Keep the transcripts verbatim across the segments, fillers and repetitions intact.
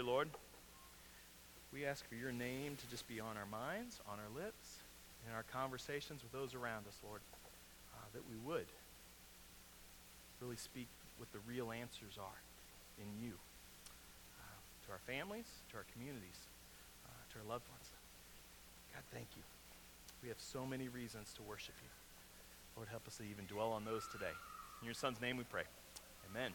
dear Lord, we ask for your name to just be on our minds, on our lips, in our conversations with those around us, Lord, uh, that we would really speak what the real answers are in you, uh, to our families, to our communities, uh, to our loved ones. God, thank you. We have so many reasons to worship you. Lord, help us to even dwell on those today. In your son's name we pray. Amen.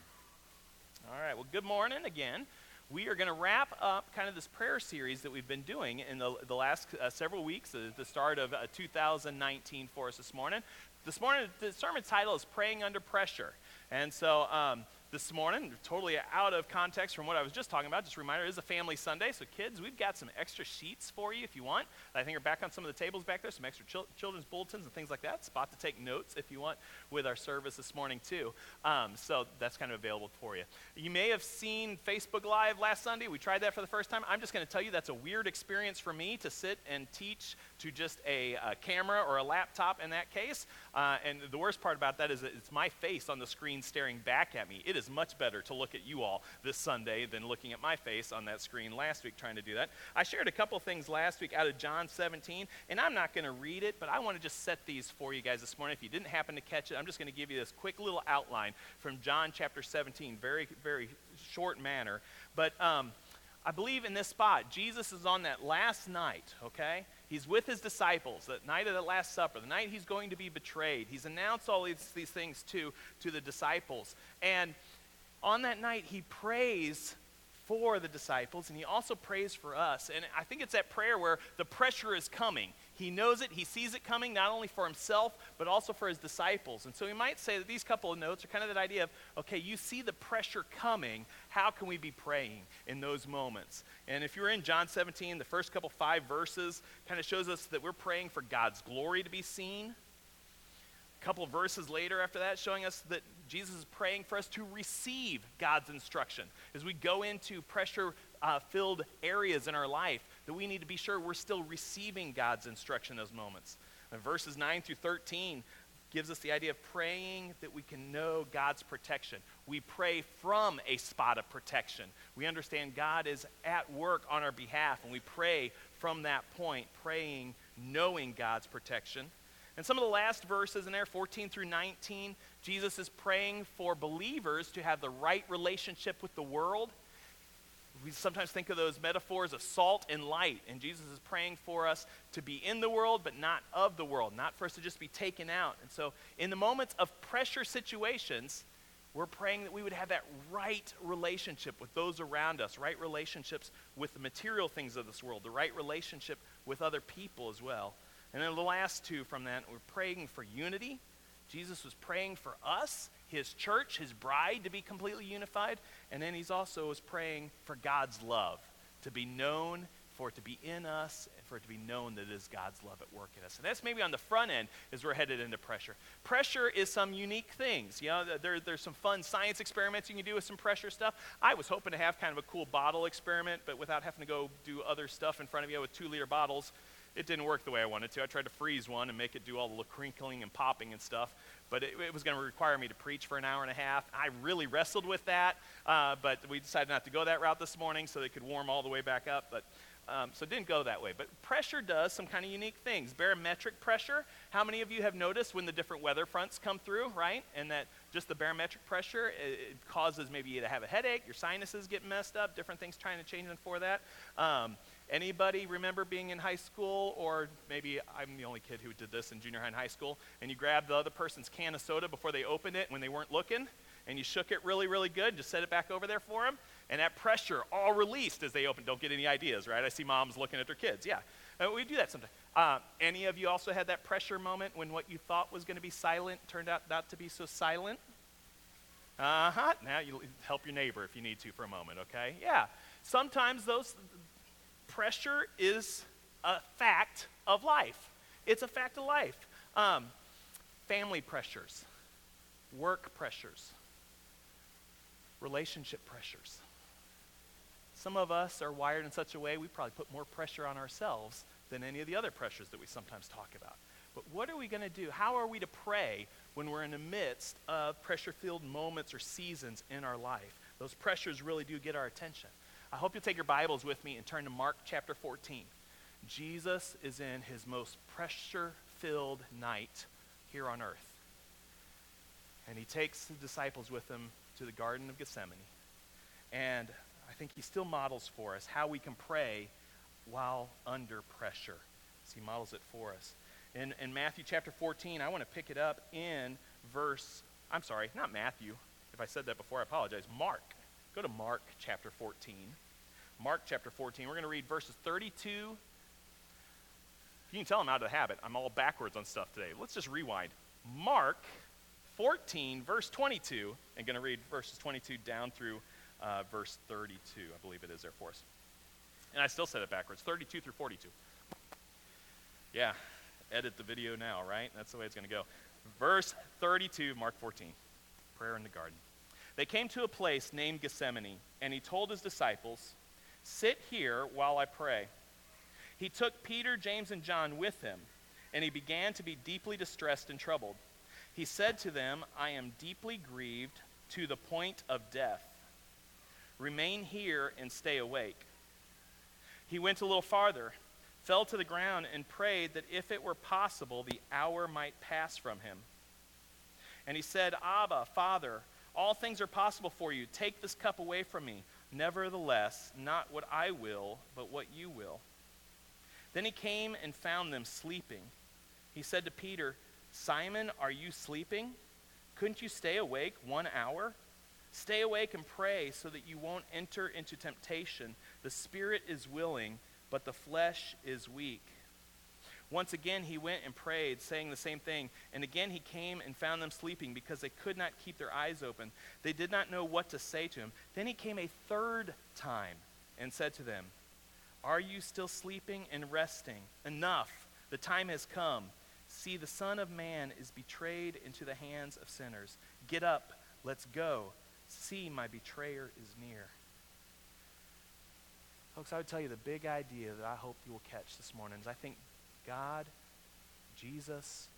All right, well, good morning again. We are going to wrap up kind of this prayer series that we've been doing in the, the last uh, several weeks, uh, the start of uh, two thousand nineteen for us this morning. This morning, the sermon title is Praying Under Pressure. And so um, this morning, totally out of context from what I was just talking about, just a reminder, it is a family Sunday, so kids, we've got some extra sheets for you if you want. I think are back on some of the tables back there, some extra chil- children's bulletins and things like that. Spot to take notes if you want with our service this morning too. Um, so that's kind of available for you. You may have seen Facebook Live last Sunday. We tried that for the first time. I'm just going to tell you that's a weird experience for me to sit and teach to just a, a camera or a laptop in that case. Uh, and the worst part about that is that it's my face on the screen staring back at me. It is much better to look at you all this Sunday than looking at my face on that screen last week trying to do that. I shared a couple things last week out of John seventeen, and I'm not going to read it, but I want to just set these for you guys this morning. If you didn't happen to catch it, I'm just going to give you this quick little outline from John chapter seventeen, very, very short manner. But um, I believe in this spot, Jesus is on that last night, okay? He's with his disciples, that night of the Last Supper, the night he's going to be betrayed. He's announced all these, these things to, to the disciples. And on that night, he prays for the disciples, and he also prays for us. And I think it's that prayer where the pressure is coming. He knows it, he sees it coming, not only for himself, but also for his disciples. And so we might say that these couple of notes are kind of that idea of, okay, you see the pressure coming, how can we be praying in those moments? And if you're in John seventeen, the first couple five verses kind of shows us that we're praying for God's glory to be seen. A couple of verses later after that showing us that Jesus is praying for us to receive God's instruction. As we go into pressure-filled uh, areas in our life, that we need to be sure we're still receiving God's instruction in those moments. And verses nine through thirteen gives us the idea of praying that we can know God's protection. We pray from a spot of protection. We understand God is at work on our behalf, and we pray from that point, praying, knowing God's protection. And some of the last verses in there, fourteen through nineteen, Jesus is praying for believers to have the right relationship with the world. We sometimes think of those metaphors of salt and light, and Jesus is praying for us to be in the world, but not of the world, not for us to just be taken out. And so in the moments of pressure situations, we're praying that we would have that right relationship with those around us, right relationships with the material things of this world, the right relationship with other people as well. And then the last two from that, we're praying for unity. Jesus was praying for us, his church, his bride to be completely unified. And then he's also was praying for God's love to be known, for it to be in us, and for it to be known that it is God's love at work in us. And that's maybe on the front end as we're headed into pressure. Pressure is some unique things. You know, there, there's some fun science experiments you can do with some pressure stuff. I was hoping to have kind of a cool bottle experiment, but without having to go do other stuff in front of you with two-liter bottles. It didn't work the way I wanted to. I tried to freeze one and make it do all the crinkling and popping and stuff, but it, it was going to require me to preach for an hour and a half. I really wrestled with that, uh, but we decided not to go that route this morning so they could warm all the way back up, but um, so it didn't go that way. But pressure does some kind of unique things. Barometric pressure, how many of you have noticed when the different weather fronts come through, right? And that just the barometric pressure, it, it causes maybe you to have a headache, your sinuses get messed up, different things trying to change them for that. Um, Anybody remember being in high school, or maybe I'm the only kid who did this in junior high and high school, and you grabbed the other person's can of soda before they opened it when they weren't looking, and you shook it really, really good, just set it back over there for them, and that pressure all released as they opened. Don't get any ideas, right? I see moms looking at their kids. Yeah, uh, we do that sometimes. Uh, any of you also had that pressure moment when what you thought was going to be silent turned out not to be so silent? Uh-huh. Now you help your neighbor if you need to for a moment, okay? Yeah. Sometimes those... Pressure is a fact of life. It's a fact of life. Um, family pressures, work pressures, relationship pressures. Some of us are wired in such a way we probably put more pressure on ourselves than any of the other pressures that we sometimes talk about. But what are we going to do? How are we to pray when we're in the midst of pressure-filled moments or seasons in our life? Those pressures really do get our attention. I hope you'll take your Bibles with me and turn to Mark chapter fourteen. Jesus is in his most pressure-filled night here on earth. And he takes the disciples with him to the Garden of Gethsemane. And I think he still models for us how we can pray while under pressure. So he models it for us. In, in Matthew chapter fourteen, I want to pick it up in verse, I'm sorry, not Matthew. If I said that before, I apologize. Mark. Go to Mark chapter fourteen. Mark chapter fourteen. We're going to read verses thirty-two. You can tell I'm out of the habit. I'm all backwards on stuff today. Let's just rewind. Mark fourteen, verse twenty-two. I'm going to read verses twenty-two down through uh, verse thirty-two. I believe it is there for us. And I still said it backwards. thirty-two through forty-two. Yeah, edit the video now, right? That's the way it's going to go. Verse thirty-two, Mark fourteen. Prayer in the garden. They came to a place named Gethsemane, and he told his disciples, "Sit here while I pray." He took Peter, James, and John with him, and he began to be deeply distressed and troubled. He said to them, "I am deeply grieved to the point of death. Remain here and stay awake." He went a little farther, fell to the ground, and prayed that if it were possible, the hour might pass from him. And he said, "Abba, Father, all things are possible for you. Take this cup away from me. Nevertheless, not what I will, but what you will." Then he came and found them sleeping. He said to Peter, "Simon, are you sleeping? Couldn't you stay awake one hour? Stay awake and pray so that you won't enter into temptation. The spirit is willing, but the flesh is weak." Once again he went and prayed, saying the same thing. And again he came and found them sleeping because they could not keep their eyes open. They did not know what to say to him. Then he came a third time and said to them, "Are you still sleeping and resting? Enough, the time has come. See, the Son of Man is betrayed into the hands of sinners. Get up, let's go. See, my betrayer is near." Folks, I would tell you the big idea that I hope you will catch this morning is I think God, Jesus,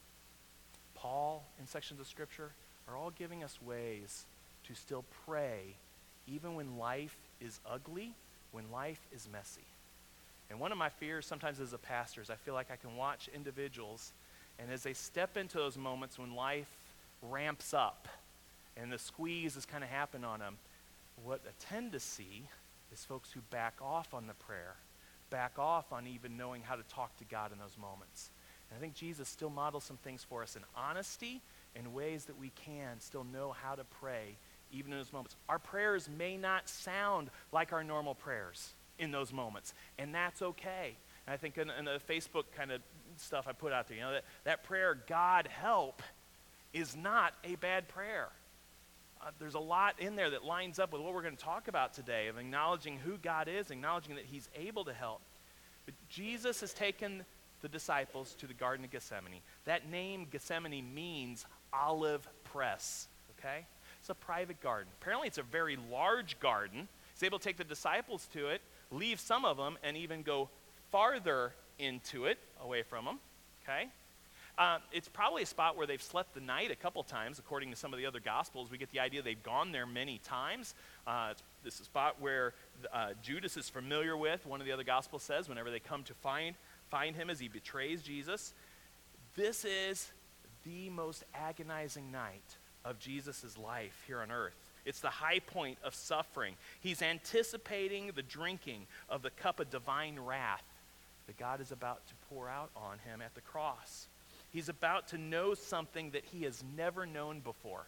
Paul in sections of Scripture are all giving us ways to still pray even when life is ugly, when life is messy. And one of my fears sometimes as a pastor is I feel like I can watch individuals, and as they step into those moments when life ramps up and the squeeze is kind of happening on them, what I tend to see is folks who back off on the prayer, back off on even knowing how to talk to God in those moments. And I think Jesus still models some things for us in honesty, in ways that we can still know how to pray even in those moments. Our prayers may not sound like our normal prayers in those moments, and that's okay. And I think in, in the Facebook kind of stuff I put out there, you know, that, that prayer, "God help," is not a bad prayer. Uh, there's a lot in there that lines up with what we're going to talk about today, of acknowledging who God is, acknowledging that he's able to help. But Jesus has taken the disciples to the Garden of Gethsemane. That name, Gethsemane, means olive press, okay? It's a private garden. Apparently it's a very large garden. He's able to take the disciples to it, leave some of them, and even go farther into it, away from them, okay? Uh, it's probably a spot where they've slept the night a couple times, according to some of the other Gospels. We get the idea they've gone there many times. Uh, it's, this is a spot where uh, Judas is familiar with, one of the other Gospels says, whenever they come to find, find him as he betrays Jesus. This is the most agonizing night of Jesus' life here on earth. It's the high point of suffering. He's anticipating the drinking of the cup of divine wrath that God is about to pour out on him at the cross. He's about to know something that he has never known before.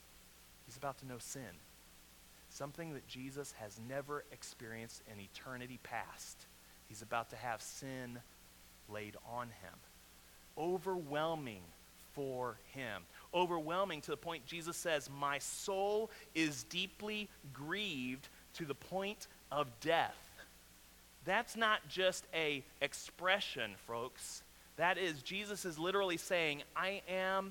He's about to know sin. Something that Jesus has never experienced in eternity past. He's about to have sin laid on him. Overwhelming for him. Overwhelming to the point Jesus says, "My soul is deeply grieved to the point of death." That's not just a expression, folks. That is, Jesus is literally saying, I am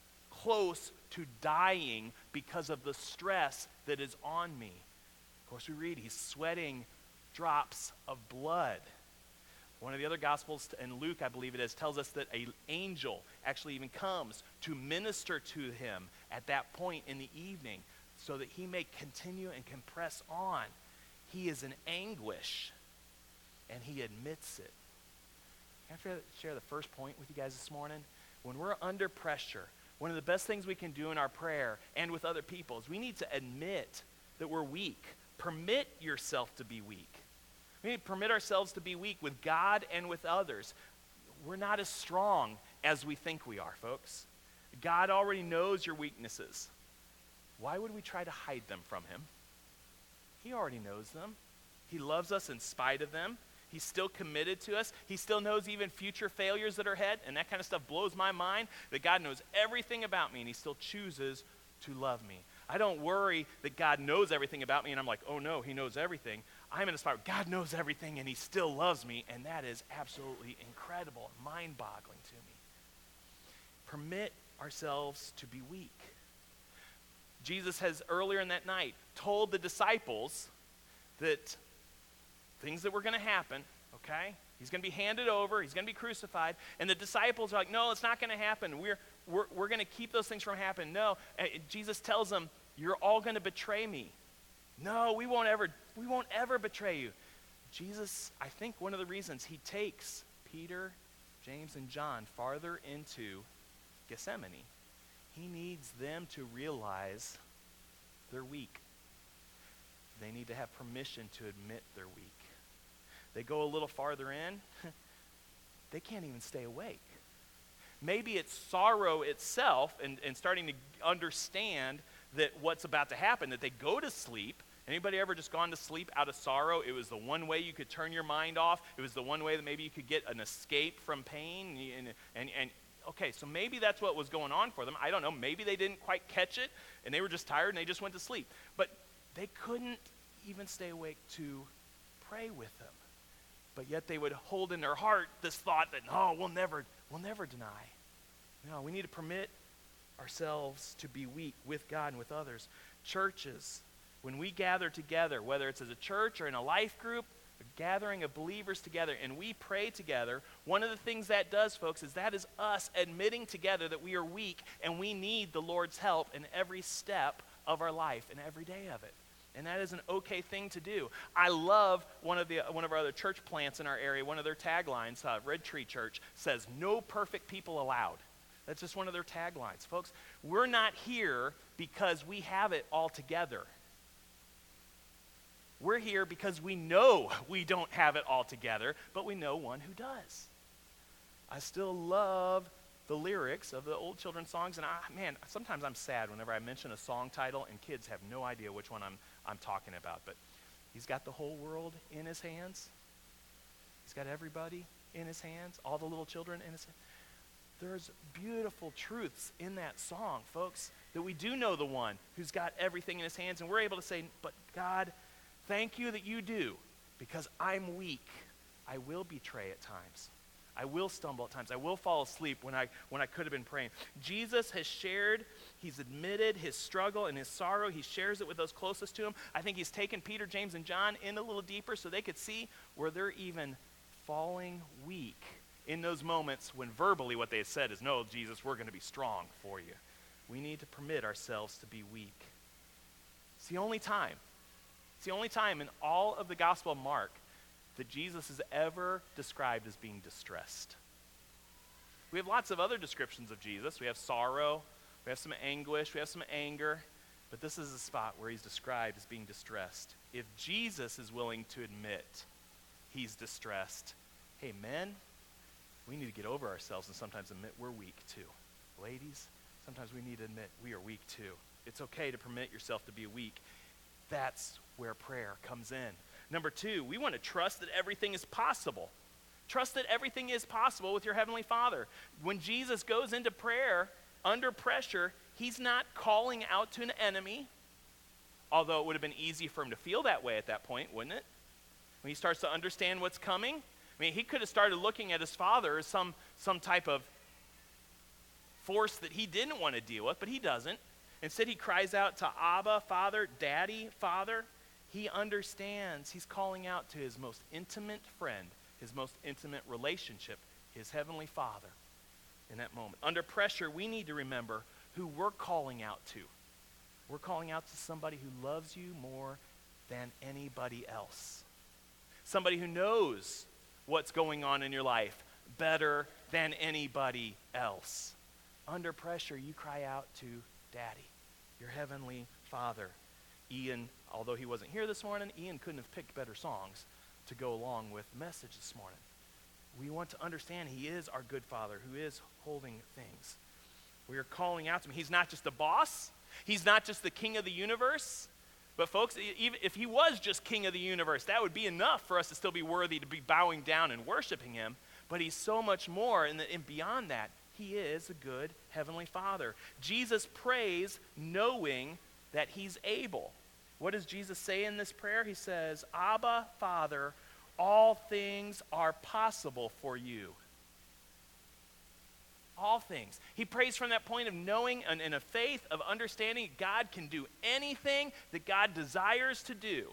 close to dying because of the stress that is on me. Of course, we read he's sweating drops of blood. One of the other Gospels, in Luke, I believe it is, tells us that an angel actually even comes to minister to him at that point in the evening so that he may continue and can press on. He is in anguish, and he admits it. Can I share the first point with you guys this morning? When we're under pressure, one of the best things we can do in our prayer and with other people is we need to admit that we're weak. Permit yourself to be weak. We need to permit ourselves to be weak with God and with others. We're not as strong as we think we are, folks. God already knows your weaknesses. Why would we try to hide them from him? He already knows them. He loves us in spite of them. He's still committed to us. He still knows even future failures that are ahead, and that kind of stuff blows my mind, that God knows everything about me, and he still chooses to love me. I don't worry that God knows everything about me, and I'm like, oh no, he knows everything. I'm in a spot where God knows everything, and he still loves me, and that is absolutely incredible, mind-boggling to me. Permit ourselves to be weak. Jesus has earlier in that night told the disciples that things that were going to happen, okay? He's going to be handed over. He's going to be crucified. And the disciples are like, no, it's not going to happen. We're, we're, we're going to keep those things from happening. No. And Jesus tells them, you're all going to betray me. No, we won't ever, we won't ever betray you. Jesus, I think one of the reasons he takes Peter, James, and John farther into Gethsemane, he needs them to realize they're weak. They need to have permission to admit they're weak. They go a little farther in, they can't even stay awake. Maybe it's sorrow itself and, and starting to understand that what's about to happen, that they go to sleep. Anybody ever just gone to sleep out of sorrow? It was the one way you could turn your mind off. It was the one way that maybe you could get an escape from pain. And, and, and okay, so maybe that's what was going on for them. I don't know. Maybe they didn't quite catch it, and they were just tired, and they just went to sleep. But they couldn't even stay awake to pray with them. But yet they would hold in their heart this thought that, no, we'll never, we'll never deny. No, we need to permit ourselves to be weak with God and with others. Churches, when we gather together, whether it's as a church or in a life group, a gathering of believers together, and we pray together, one of the things that does, folks, is that is us admitting together that we are weak and we need the Lord's help in every step of our life and every day of it. And that is an okay thing to do. I love one of the one of our other church plants in our area. One of their taglines, uh, Red Tree Church, says, "No perfect people allowed." That's just one of their taglines. Folks, we're not here because we have it all together. We're here because we know we don't have it all together, but we know one who does. I still love the lyrics of the old children's songs, and I, man, sometimes I'm sad whenever I mention a song title and kids have no idea which one I'm I'm talking about. But he's got the whole world in his hands. He's got everybody in his hands, all the little children in his hands. There's beautiful truths in that song, folks, that we do know the one who's got everything in his hands, and we're able to say, but God, thank you that you do, because I'm weak. I will betray at times. I will stumble at times. I will fall asleep when I when I could have been praying. Jesus has shared, he's admitted his struggle and his sorrow. He shares it with those closest to him. I think he's taken Peter, James, and John in a little deeper so they could see where they're even falling weak in those moments when verbally what they had said is, no, Jesus, we're going to be strong for you. We need to permit ourselves to be weak. It's the only time. It's the only time in all of the Gospel of Mark that Jesus is ever described as being distressed. We have lots of other descriptions of Jesus. We have sorrow, we have some anguish, we have some anger, but this is a spot where he's described as being distressed. If Jesus is willing to admit he's distressed, hey, men, we need to get over ourselves and sometimes admit we're weak too. Ladies, sometimes we need to admit we are weak too. It's okay to permit yourself to be weak. That's where prayer comes in. Number two, we want to trust that everything is possible. Trust that everything is possible with your Heavenly Father. When Jesus goes into prayer under pressure, he's not calling out to an enemy, although it would have been easy for him to feel that way at that point, wouldn't it? When he starts to understand what's coming. I mean, he could have started looking at his father as some, some type of force that he didn't want to deal with, but he doesn't. Instead, he cries out to Abba, Father, Daddy, Father. He understands. He's calling out to his most intimate friend, his most intimate relationship, his Heavenly Father in that moment. Under pressure, we need to remember who we're calling out to. We're calling out to somebody who loves you more than anybody else. Somebody who knows what's going on in your life better than anybody else. Under pressure, you cry out to Daddy, your heavenly Father. Ian, although he wasn't here this morning, Ian couldn't have picked better songs to go along with the message this morning. We want to understand he is our good Father who is holding things. We are calling out to him. He's not just a boss. He's not just the king of the universe. But folks, even if he was just king of the universe, that would be enough for us to still be worthy to be bowing down and worshiping him. But he's so much more, and, and beyond that, he is a good heavenly Father. Jesus prays knowing that he's able. What does Jesus say in this prayer? He says, Abba, Father, all things are possible for you. All things. He prays from that point of knowing and, and a faith of understanding God can do anything that God desires to do.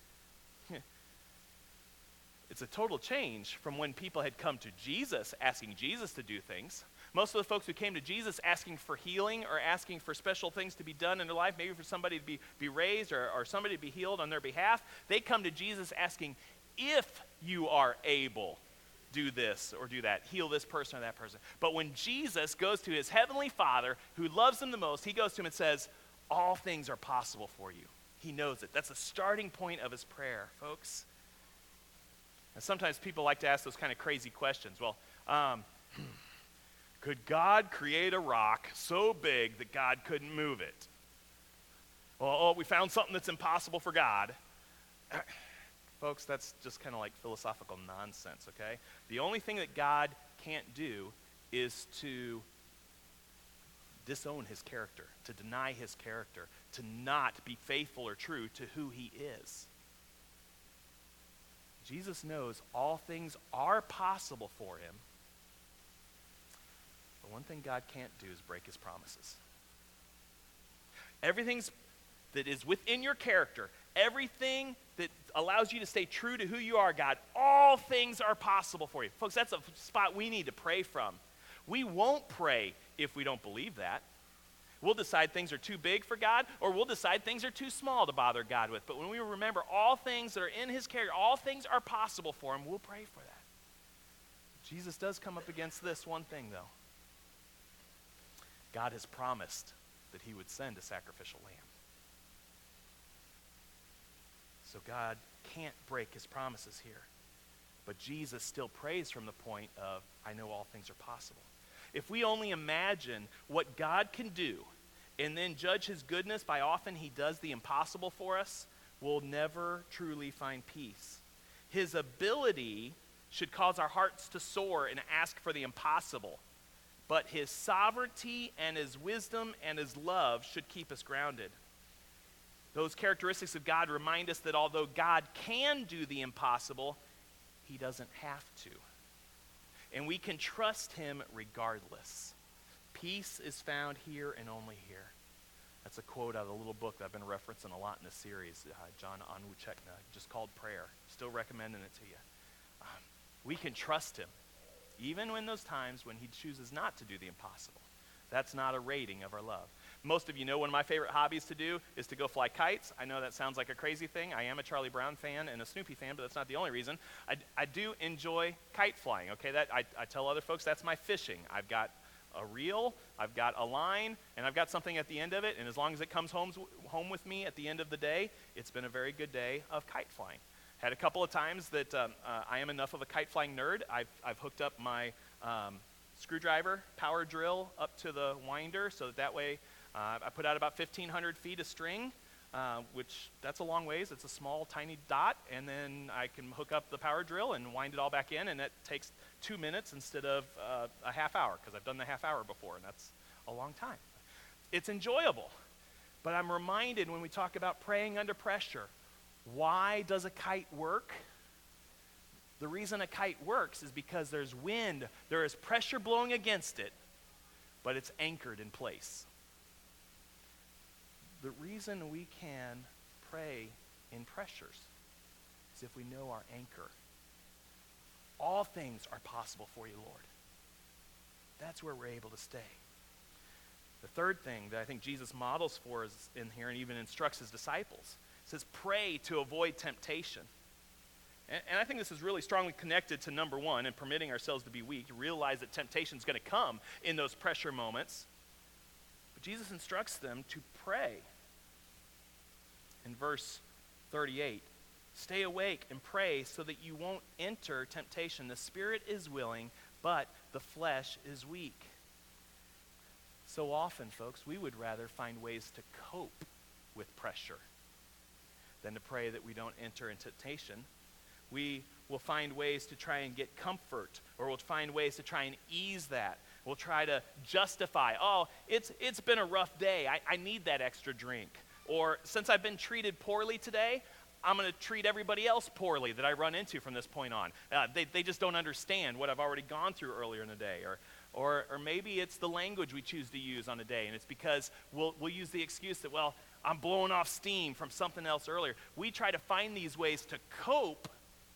It's a total change from when people had come to Jesus asking Jesus to do things. Most of the folks who came to Jesus asking for healing or asking for special things to be done in their life, maybe for somebody to be, be raised or, or somebody to be healed on their behalf, they come to Jesus asking, if you are able, do this or do that, heal this person or that person. But when Jesus goes to his heavenly Father who loves them the most, he goes to him and says, all things are possible for you. He knows it. That's the starting point of his prayer, folks. And sometimes people like to ask those kind of crazy questions. Well, um, could God create a rock so big that God couldn't move it? Well, oh, we found something that's impossible for God. Folks, that's just kind of like philosophical nonsense, okay? The only thing that God can't do is to disown his character, to deny his character, to not be faithful or true to who he is. Jesus knows all things are possible for him. But one thing God can't do is break his promises. Everything that is within your character, everything that allows you to stay true to who you are, God, all things are possible for you. Folks, that's a spot we need to pray from. We won't pray if we don't believe that. We'll decide things are too big for God, or we'll decide things are too small to bother God with. But when we remember all things that are in his character, all things are possible for him, we'll pray for that. Jesus does come up against this one thing, though. God has promised that he would send a sacrificial lamb. So God can't break his promises here. But Jesus still prays from the point of, I know all things are possible. If we only imagine what God can do and then judge his goodness by often he does the impossible for us, we'll never truly find peace. His ability should cause our hearts to soar and ask for the impossible. But his sovereignty and his wisdom and his love should keep us grounded. Those characteristics of God remind us that although God can do the impossible, he doesn't have to. And we can trust him regardless. Peace is found here and only here. That's a quote out of the little book that I've been referencing a lot in this series, uh, John Onwuchekna, just called Prayer. Still recommending it to you. Um, we can trust him, even in those times when he chooses not to do the impossible. That's not a rating of our love. Most of you know one of my favorite hobbies to do is to go fly kites. I know that sounds like a crazy thing. I am a Charlie Brown fan and a Snoopy fan, but that's not the only reason. I, I do enjoy kite flying, okay? That I, I tell other folks that's my fishing. I've got a reel, I've got a line, and I've got something at the end of it, and as long as it comes home, home with me at the end of the day, it's been a very good day of kite flying. Had a couple of times that um, uh, I am enough of a kite flying nerd. I've, I've hooked up my um, screwdriver power drill up to the winder so that that way uh, I put out about fifteen hundred feet of string, uh, which that's a long ways. It's a small, tiny dot, and then I can hook up the power drill and wind it all back in, and that takes two minutes instead of uh, a half hour, because I've done the half hour before, and that's a long time. It's enjoyable, but I'm reminded when we talk about praying under pressure, why does a kite work? The reason a kite works is because there's wind, there is pressure blowing against it, but it's anchored in place. The reason we can pray in pressures is if we know our anchor. All things are possible for you, Lord. That's where we're able to stay. The third thing that I think Jesus models for us in here and even instructs his disciples It says pray to avoid temptation. And, and I think this is really strongly connected to number one, and permitting ourselves to be weak, to realize that temptation is going to come in those pressure moments. But Jesus instructs them to pray. In verse thirty-eight, stay awake and pray so that you won't enter temptation. The spirit is willing, but the flesh is weak. So often, folks, we would rather find ways to cope with pressure than to pray that we don't enter into temptation. We will find ways to try and get comfort, or we'll find ways to try and ease that. We'll try to justify, oh, it's it's been a rough day. I, I need that extra drink. Or since I've been treated poorly today, I'm going to treat everybody else poorly that I run into from this point on. Uh, they, they just don't understand what I've already gone through earlier in the day. Or, or, or maybe it's the language we choose to use on a day, and it's because we'll, we'll use the excuse that, well, I'm blowing off steam from something else earlier. We try to find these ways to cope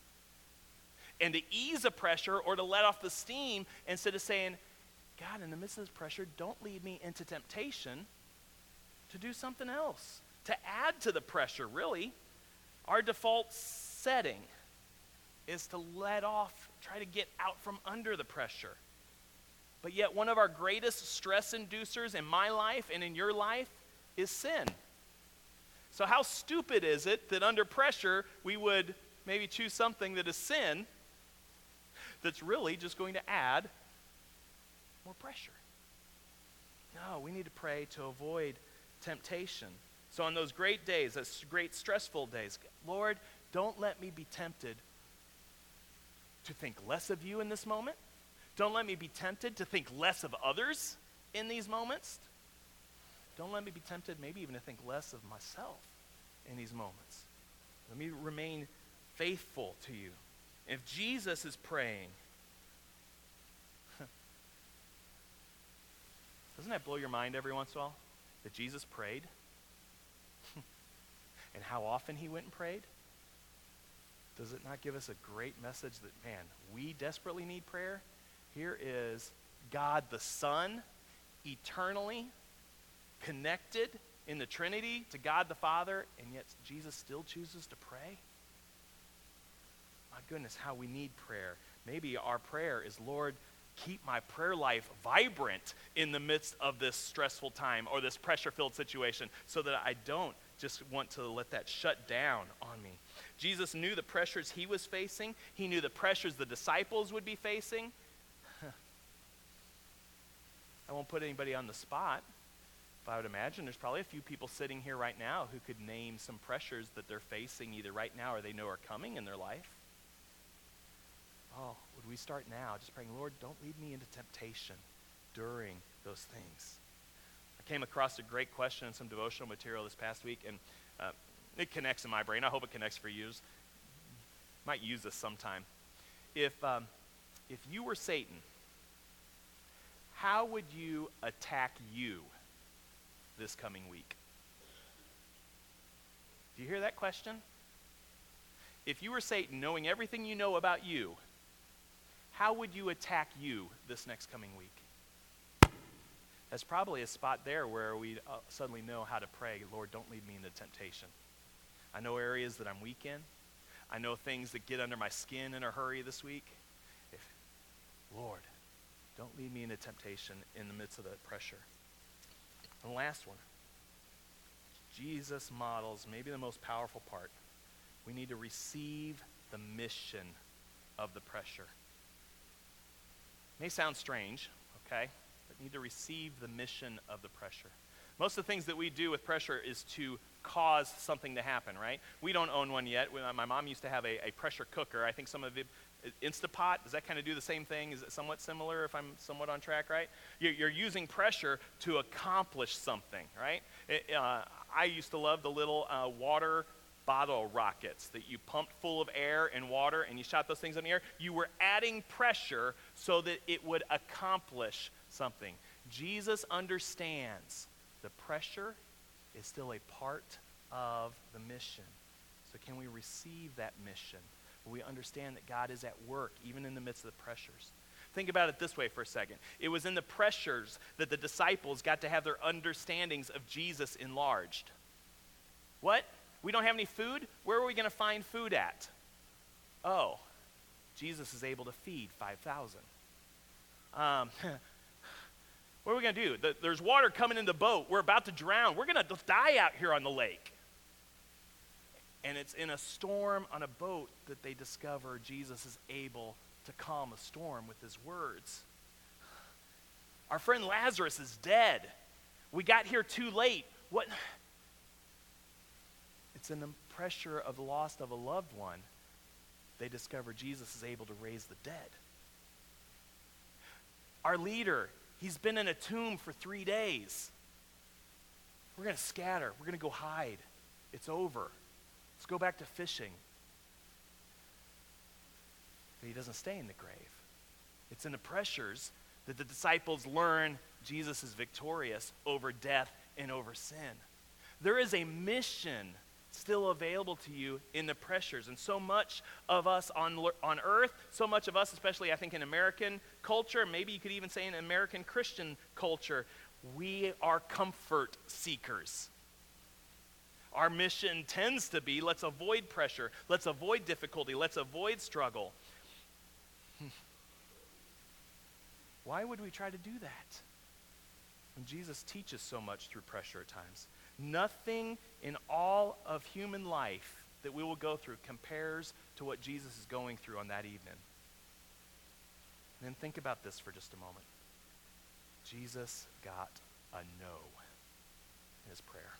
and to ease the pressure or to let off the steam instead of saying, God, in the midst of this pressure, don't lead me into temptation to do something else, to add to the pressure, really. Our default setting is to let off, try to get out from under the pressure. But yet one of our greatest stress inducers in my life and in your life is sin. So how stupid is it that under pressure we would maybe choose something that is sin that's really just going to add more pressure? No, we need to pray to avoid temptation. So on those great days, those great stressful days, Lord, don't let me be tempted to think less of you in this moment. Don't let me be tempted to think less of others in these moments. Don't let me be tempted maybe even to think less of myself in these moments. Let me remain faithful to you. If Jesus is praying, doesn't that blow your mind every once in a while? That Jesus prayed? And how often he went and prayed? Does it not give us a great message that, man, we desperately need prayer? Here is God the Son, eternally connected in the Trinity to God the Father, and yet Jesus still chooses to pray? My goodness, how we need prayer. Maybe our prayer is, Lord, keep my prayer life vibrant in the midst of this stressful time or this pressure-filled situation so that I don't just want to let that shut down on me. Jesus knew the pressures he was facing. He knew the pressures the disciples would be facing. I won't put anybody on the spot, but I would imagine there's probably a few people sitting here right now who could name some pressures that they're facing either right now or they know are coming in their life. Oh, would we start now just praying, Lord, don't lead me into temptation during those things. I came across a great question in some devotional material this past week, and uh, it connects in my brain. I hope it connects for you. Might use this sometime. If, um, if you were Satan, how would you attack you this coming week? Do you hear that question? If you were Satan, knowing everything you know about you, how would you attack you this next coming week? There's probably a spot there where we uh, suddenly know how to pray, Lord, don't lead me into temptation. I know areas that I'm weak in. I know things that get under my skin in a hurry this week. If, Lord, don't lead me into temptation in the midst of that pressure. And the last one, Jesus models maybe the most powerful part. We need to receive the mission of the pressure. May sound strange, okay? But need to receive the mission of the pressure. Most of the things that we do with pressure is to cause something to happen, right? We don't own one yet. My mom used to have a, a pressure cooker. I think some of it, Instapot, does that kind of do the same thing? Is it somewhat similar if I'm somewhat on track, right? You're, you're using pressure to accomplish something, right? It, uh, I used to love the little uh, water bottle rockets that you pumped full of air and water and you shot those things in the air. You were adding pressure so that it would accomplish something. Jesus understands the pressure is still a part of the mission. So can we receive that mission? Will we understand that God is at work even in the midst of the pressures? Think about it this way for a second. It was in the pressures that the disciples got to have their understandings of Jesus enlarged. What? We don't have any food. Where are we going to find food at? Oh, Jesus is able to feed five thousand. Um, what are we going to do? The, there's water coming in the boat. We're about to drown. We're going to die out here on the lake. And it's in a storm on a boat that they discover Jesus is able to calm a storm with his words. Our friend Lazarus is dead. We got here too late. What? It's in the pressure of the loss of a loved one. They discover Jesus is able to raise the dead. Our leader, he's been in a tomb for three days. We're going to scatter. We're going to go hide. It's over. Let's go back to fishing. But he doesn't stay in the grave. It's in the pressures that the disciples learn Jesus is victorious over death and over sin. There is a mission still available to you in the pressures. And so much of us on, on earth, so much of us, especially I think in American culture, maybe you could even say in American Christian culture, we are comfort seekers. Our mission tends to be, let's avoid pressure, let's avoid difficulty, let's avoid struggle. Why would we try to do that? When Jesus teaches so much through pressure at times. Nothing in all of human life that we will go through compares to what Jesus is going through on that evening. And then think about this for just a moment. Jesus got a no in his prayer.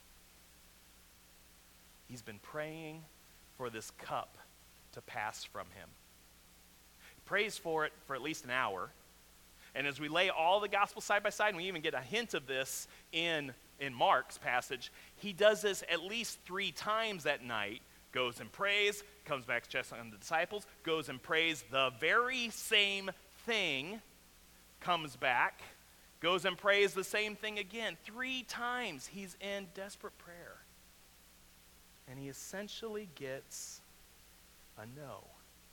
He's been praying for this cup to pass from him. He prays for it for at least an hour. And as we lay all the gospels side by side, and we even get a hint of this in, in Mark's passage, he does this at least three times that night. Goes and prays, comes back to check on the disciples, goes and prays the very same thing, comes back, goes and prays the same thing again. Three times he's in desperate prayer. And he essentially gets a no.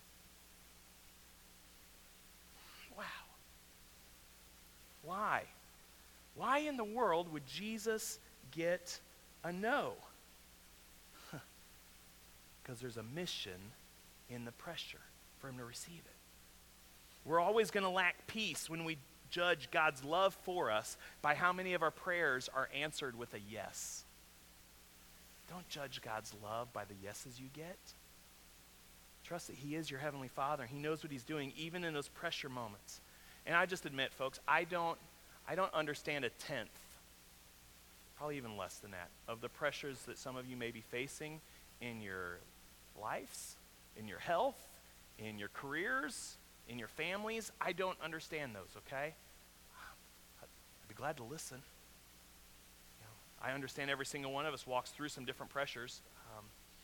Wow. Why? Why in the world would Jesus get a no? Because there's a mission in the pressure for him to receive it. We're always going to lack peace when we judge God's love for us by how many of our prayers are answered with a yes. Don't judge God's love by the yeses you get. Trust that he is your heavenly Father. He knows what he's doing even in those pressure moments. And I just admit, folks, I don't, I don't understand a tenth, probably even less than that, of the pressures that some of you may be facing in your lives, in your health, in your careers, in your families. I don't understand those, okay? I'd be glad to listen. You know, I understand every single one of us walks through some different pressures. Um,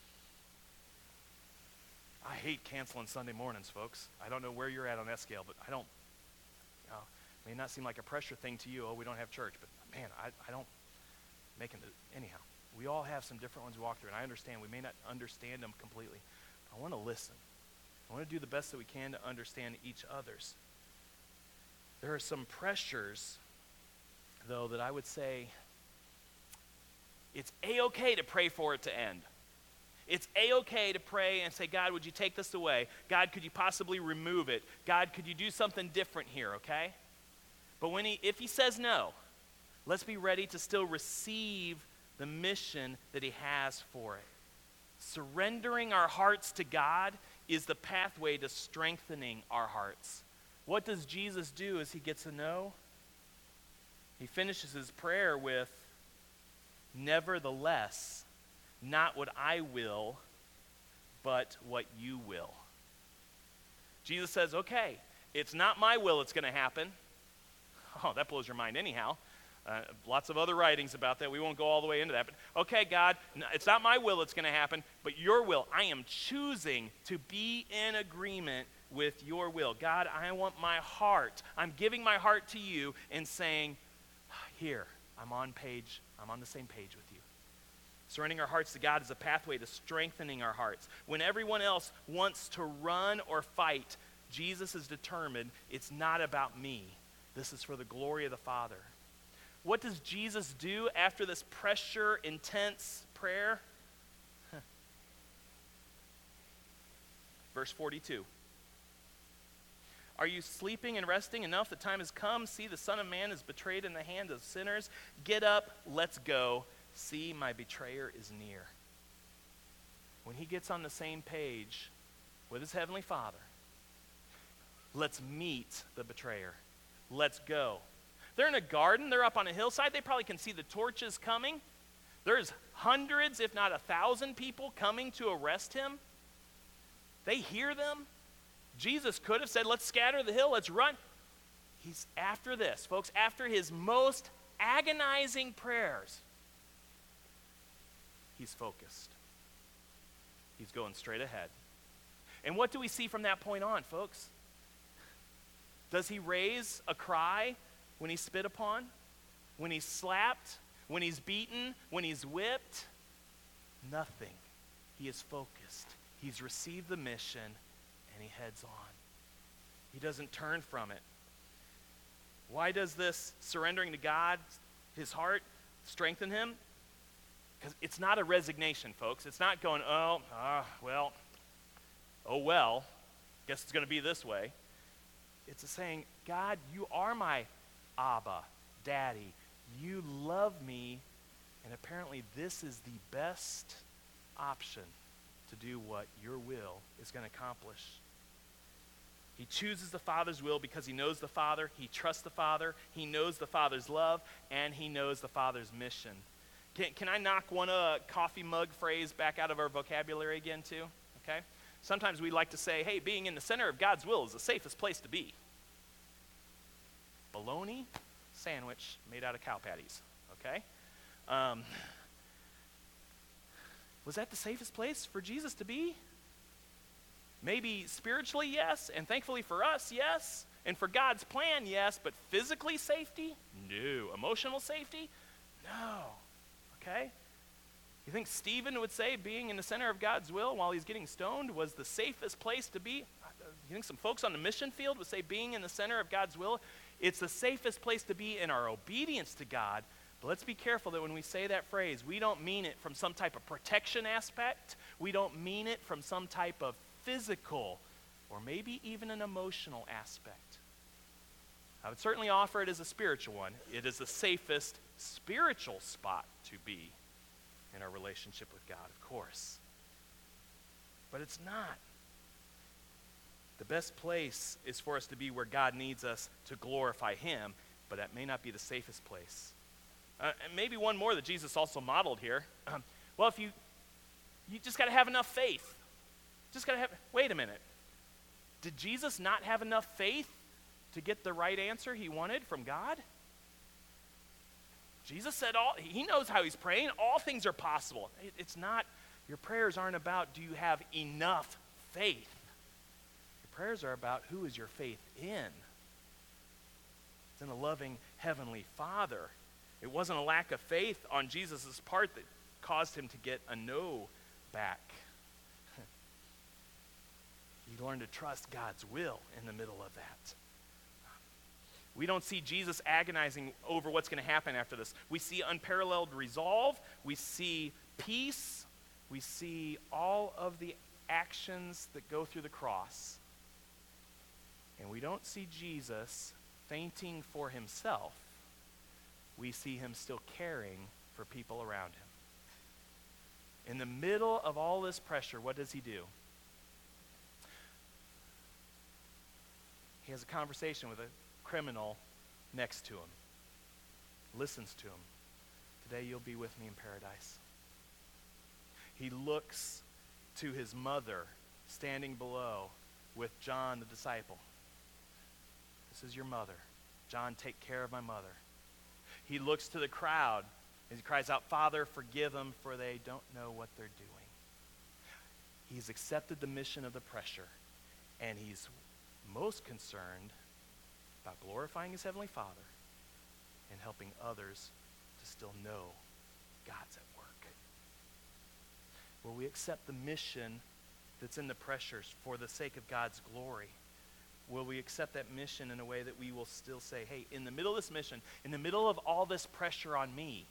I hate canceling Sunday mornings, folks. I don't know where you're at on that scale, but I don't. You know, it may not seem like a pressure thing to you. Oh, we don't have church, but man, I, I don't make it. Anyhow, we all have some different ones we walk through, and I understand we may not understand them completely. But I want to listen. I want to do the best that we can to understand each other's. There are some pressures, though, that I would say it's a-okay to pray for it to end. It's a-okay to pray and say, God, would you take this away? God, could you possibly remove it? God, could you do something different here, okay? But when he, if he says no, let's be ready to still receive the mission that he has for it. Surrendering our hearts to God is the pathway to strengthening our hearts. What does Jesus do as he gets a no? He finishes his prayer with, nevertheless, not what I will, but what you will. Jesus says, okay, it's not my will that's going to happen. Oh, that blows your mind anyhow. Uh, lots of other writings about that. We won't go all the way into that. But okay, God, it's not my will that's going to happen, but your will. I am choosing to be in agreement with your will. God, I want my heart. I'm giving my heart to you and saying, here, I'm on page, I'm on the same page with you. Surrendering our hearts to God is a pathway to strengthening our hearts. When everyone else wants to run or fight, Jesus is determined it's not about me. This is for the glory of the Father. What does Jesus do after this pressure, intense prayer? verse forty-two. Are you sleeping and resting enough? The time has come. See, the Son of Man is betrayed in the hand of sinners. Get up, let's go. See, my betrayer is near. When he gets on the same page with his heavenly Father, let's meet the betrayer. Let's go. They're in a garden. They're up on a hillside. They probably can see the torches coming. There's hundreds, if not a thousand people coming to arrest him. They hear them. Jesus could have said, let's scatter the hill, let's run. He's after this, folks, after his most agonizing prayers, he's focused. He's going straight ahead. And what do we see from that point on, folks? Does he raise a cry when he's spit upon? When he's slapped? When he's beaten? When he's whipped? Nothing. He is focused. He's received the mission, and he heads on. He doesn't turn from it. Why does this surrendering to God, his heart, strengthen him? Because it's not a resignation, folks. It's not going, oh, uh, well, oh well, guess it's going to be this way. It's a saying, God, you are my Abba, Daddy. You love me, and apparently this is the best option to do what your will is going to accomplish. He chooses the Father's will because he knows the Father, he trusts the Father, he knows the Father's love, and he knows the Father's mission. Can, can I knock one uh, coffee mug phrase back out of our vocabulary again too? Okay? Sometimes we like to say, hey, being in the center of God's will is the safest place to be. Bologna sandwich made out of cow patties, okay? Um, was that the safest place for Jesus to be? Maybe spiritually, yes, and thankfully for us, yes, and for God's plan, yes, but physically safety? No. Emotional safety? No. Okay? You think Stephen would say being in the center of God's will while he's getting stoned was the safest place to be? You think some folks on the mission field would say being in the center of God's will? It's the safest place to be in our obedience to God. But let's be careful that when we say that phrase, we don't mean it from some type of protection aspect. We don't mean it from some type of physical or maybe even an emotional aspect. I would certainly offer it as a spiritual one. It is the safest spiritual spot to be in our relationship with God, of course. But it's not. The best place is for us to be where God needs us to glorify him, but that may not be the safest place. Uh, and maybe one more that Jesus also modeled here. Um, well, if you, you just got to have enough faith. Just got to have, wait a minute. Did Jesus not have enough faith to get the right answer he wanted from God? Jesus said all, he knows how he's praying. All things are possible. It, it's not, your prayers aren't about do you have enough faith. Your prayers are about who is your faith in. It's in a loving heavenly Father. It wasn't a lack of faith on Jesus' part that caused him to get a no back. You learn to trust God's will in the middle of that. We don't see Jesus agonizing over what's going to happen after this. We see unparalleled resolve. We see peace. We see all of the actions that go through the cross. And we don't see Jesus fainting for himself. We see him still caring for people around him. In the middle of all this pressure, what does he do? He has a conversation with a criminal next to him. Listens to him. Today you'll be with me in paradise. He looks to his mother standing below with John the disciple. This is your mother. John, take care of my mother. He looks to the crowd as he cries out, Father, forgive them, for they don't know what they're doing. He's accepted the mission of the pressure, and he's most concerned about glorifying his heavenly Father and helping others to still know God's at work. Will we accept the mission that's in the pressures for the sake of God's glory? Will we accept that mission in a way that we will still say, hey, in the middle of this mission, in the middle of all this pressure on me,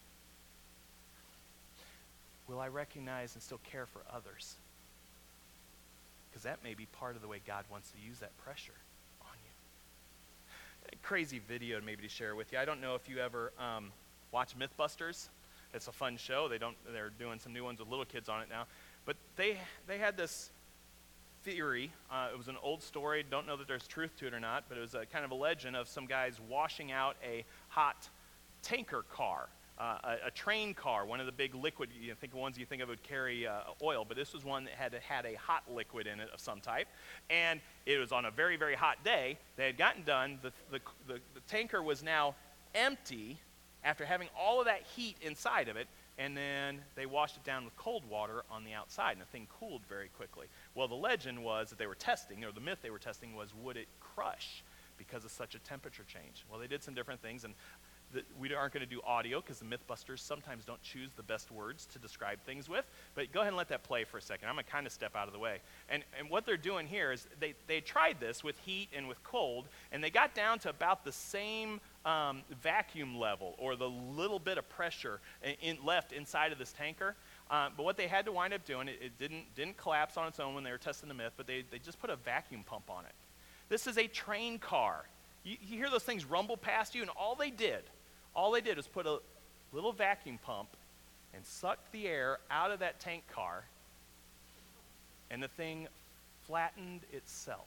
will I recognize and still care for others? Because because that may be part of the way God wants to use that pressure on you. A crazy video maybe to share with you. I don't know if you ever um, watch Mythbusters. It's a fun show. They don't. They're doing some new ones with little kids on it now. But they they had this theory. Uh, it was an old story. Don't know that there's truth to it or not, but it was a kind of a legend of some guys washing out a hot tanker car, uh, a, a train car, one of the big liquid, you think of ones you think of would carry uh, oil, but this was one that had had a hot liquid in it of some type, and it was on a very, very hot day. They had gotten done. The, the, the, the tanker was now empty after having all of that heat inside of it, and then they washed it down with cold water on the outside, and the thing cooled very quickly. Well, the legend was that they were testing, or the myth they were testing was, would it crush because of such a temperature change? Well, they did some different things, and the, we aren't going to do audio because the Mythbusters sometimes don't choose the best words to describe things with, but go ahead and let that play for a second. I'm going to kind of step out of the way. And, and what they're doing here is they, they tried this with heat and with cold, and they got down to about the same um, vacuum level, or the little bit of pressure in, in left inside of this tanker. Uh, but what they had to wind up doing, it, it didn't, didn't collapse on its own when they were testing the myth, but they, they just put a vacuum pump on it. This is a train car. You, you hear those things rumble past you, and all they did, all they did was put a little vacuum pump and sucked the air out of that tank car, and the thing flattened itself.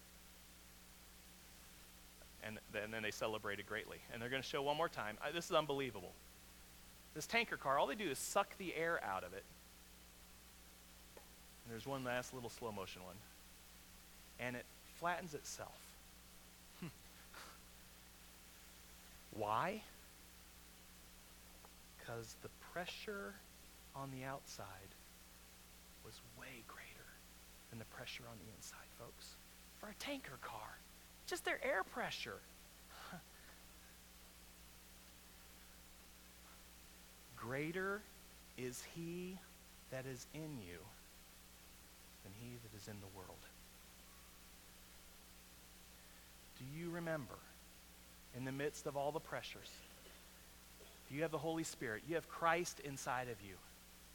And, th- and then they celebrated greatly. And they're going to show one more time. Uh, this is unbelievable. This tanker car, all they do is suck the air out of it. And there's one last little slow motion one. And it flattens itself. Why? Because the pressure on the outside was way greater than the pressure on the inside, folks. For a tanker car, just their air pressure. Greater is he that is in you than he that is in the world. Do you remember, in the midst of all the pressures, you have the Holy Spirit, you have Christ inside of you.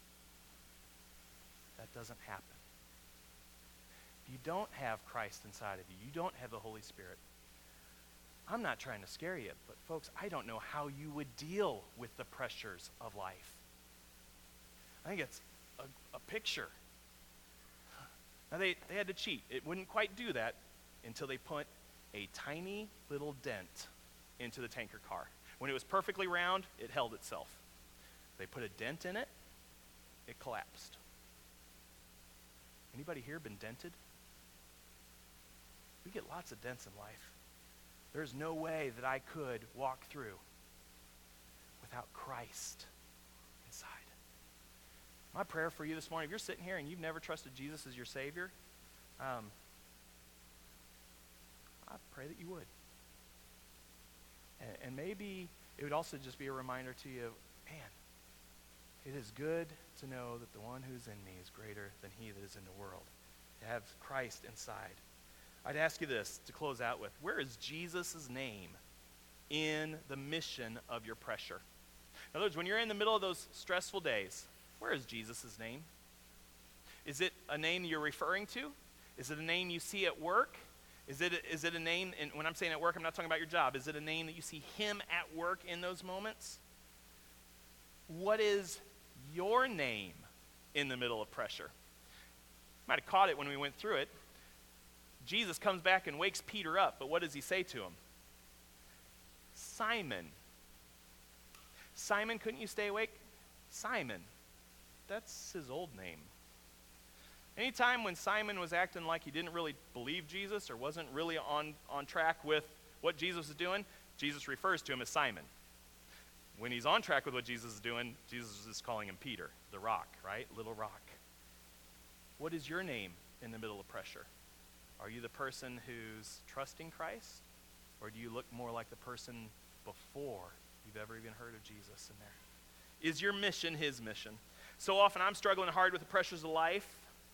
That doesn't happen. If you don't have Christ inside of you, you don't have the Holy Spirit. I'm not trying to scare you, but folks, I don't know how you would deal with the pressures of life. I think it's a, a picture. Now, they, they had to cheat. It wouldn't quite do that until they put a tiny little dent into the tanker car. When it was perfectly round, it held itself. They put a dent in it, it collapsed. Anybody here been dented? We get lots of dents in life. There's no way that I could walk through without Christ inside. My prayer for you this morning, if you're sitting here and you've never trusted Jesus as your Savior, um, I pray that you would. And, and maybe it would also just be a reminder to you, man, it is good to know that the one who's in me is greater than he that is in the world. To have Christ inside. I'd ask you this to close out with, where is Jesus' name in the mission of your pressure? In other words, when you're in the middle of those stressful days, where is Jesus' name? Is it a name you're referring to? Is it a name you see at work? Is it a, is it a name, and when I'm saying at work, I'm not talking about your job. Is it a name that you see him at work in those moments? What is your name in the middle of pressure? Might have caught it when we went through it. Jesus comes back and wakes Peter up, but what does he say to him? Simon. Simon, couldn't you stay awake? Simon. That's his old name. Anytime when Simon was acting like he didn't really believe Jesus or wasn't really on, on track with what Jesus was doing, Jesus refers to him as Simon. When he's on track with what Jesus is doing, Jesus is calling him Peter, the rock, right? Little rock. What is your name in the middle of pressure? Are you the person who's trusting Christ? Or do you look more like the person before you've ever even heard of Jesus in there? Is your mission his mission? So often I'm struggling hard with the pressures of life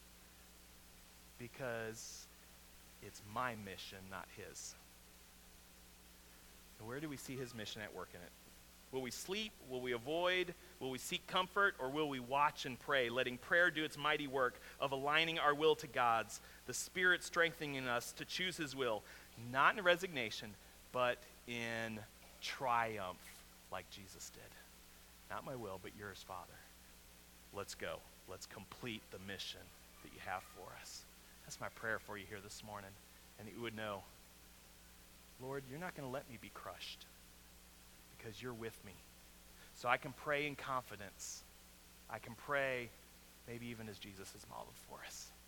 because it's my mission, not his. And where do we see his mission at work in it? Will we sleep? Will we avoid? Will we seek comfort? Or will we watch and pray, letting prayer do its mighty work of aligning our will to God's, the Spirit strengthening us to choose his will, not in resignation, but in triumph, like Jesus did. Not my will, but yours, Father. Let's go. Let's complete the mission that you have for us. That's my prayer for you here this morning. And that you would know, Lord, you're not going to let me be crushed because you're with me. So I can pray in confidence. I can pray maybe even as Jesus has modeled for us.